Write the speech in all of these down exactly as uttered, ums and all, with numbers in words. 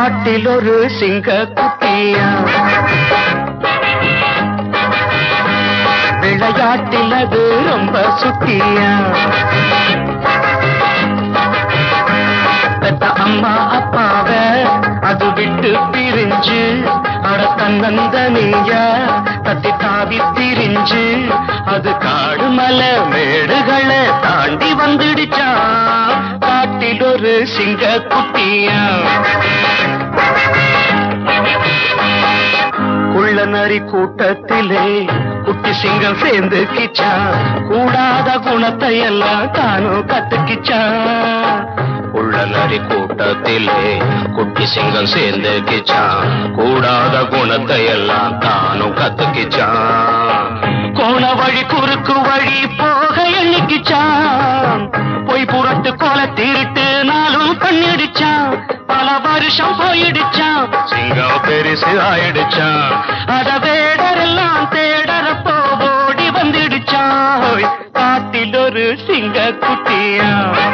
காட்டில் ஒரு சிங்க குட்டியா விளையாட்டில் அது ரொம்ப சுட்டியா பெத்த அம்மா அப்பாவ அது விட்டு பிரிஞ்சு அட தன்னந்தனியா தத்தி தாவி திரிஞ்சு அது காடு மலை மேடுகளை தாண்டி வந்துடுச்சா காட்டில் ஒரு சிங்க குட்டியா குள்ள நரி கூட்டத்திலே குட்டி சிங்கம் சேர்ந்து கிச்சா கூடாத குணத்தை எல்லாம் தானும் கத்துக்கிச்சா உள்ள நரி கூட்டத்திலே குட்டி சிங்கம் சேர்ந்து கிச்சா கூடாத குணத்தை எல்லாம் தானும் கத்துக்கிச்சா கோண வழி குறுக்கு வழி போக எண்ணிக்கிச்சான் பொய் புரட்டு கொலை திருட்டு நாளும் பண்ணிடுச்சான் பல வருஷம் போயிடுச்சான் சிங்கம் பெருசு ஆயிடுச்சான் அத வேடரெல்லாம் தேடறப்போ ஓடி வந்துடுச்சான் காட்டில் ஒரு சிங்க குட்டியா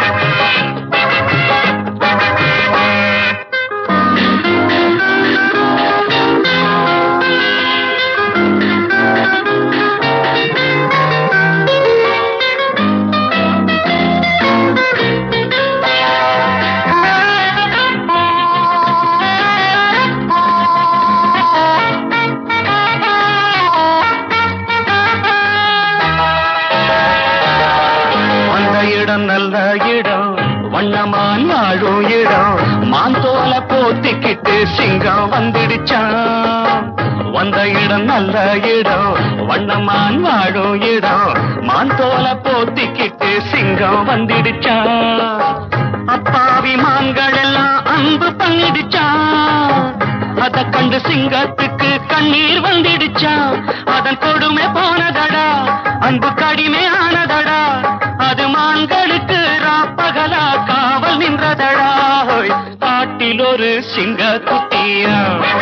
இடம் நல்ல இடம் வண்ணமான் வாழும் இடம் மாந்தோல போத்திக்கிட்டு சிங்கம் வந்துடுச்சான் வந்த இடம் நல்ல இடம் வண்ணமான் வாழும் இடம் மாந்தோல போத்திக்கிட்டு சிங்கம் வந்துடுச்சான் அப்பாவி மான்கள் எல்லாம் அன்பு பண்ணிடுச்சான் அத கண்டு சிங்கத்துக்கு கண்ணீர் வந்துடுச்சான் அதன் கொடுமை போனதடா அன்பு கடிமை ஆனதடா அது மான்களுக்கு ராப்பகலா காவல் நின்றதடா காட்டில் ஒரு சிங்க குட்டியா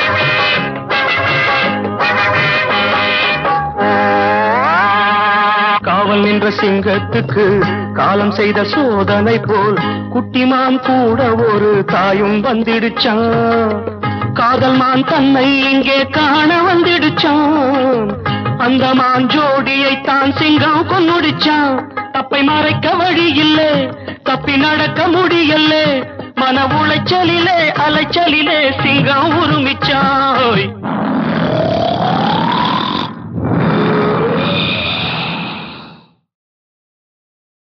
காவல் நின்ற சிங்கத்துக்கு காலம் செய்த சோதனை போல் குட்டிமான் கூட ஒரு தாயும் வந்துடுச்சான் காதல் மான் தன்னை இங்கே காண வந்துடுச்சான் அந்த மான் ஜோடியை தான் சிங்கம் கொன்னுடுச்சான் தப்பை மறைக்க வழி இல்லை தப்பி நடக்க முடியல மன உளைச்சலிலே அலைச்சலிலே சிங்கம் உருமிச்சாய்